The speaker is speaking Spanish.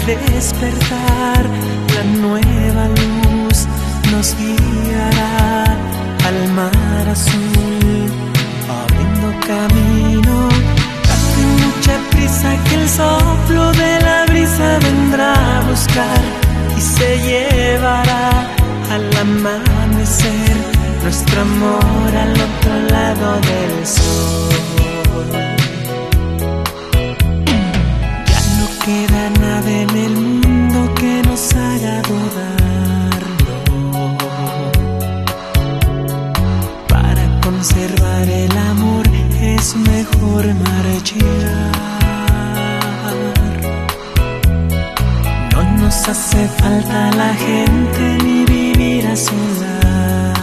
despertar, la nueva luz nos guiará al mar azul, abriendo camino. Date mucha prisa que el soplo de la brisa vendrá a buscar y se llevará al amanecer nuestro amor al otro lado del sol. Ya no queda nada en el mundo que nos haga dudarlo. Para conservar el amor es mejor marchar. No nos hace falta la gente ni vivir a solas.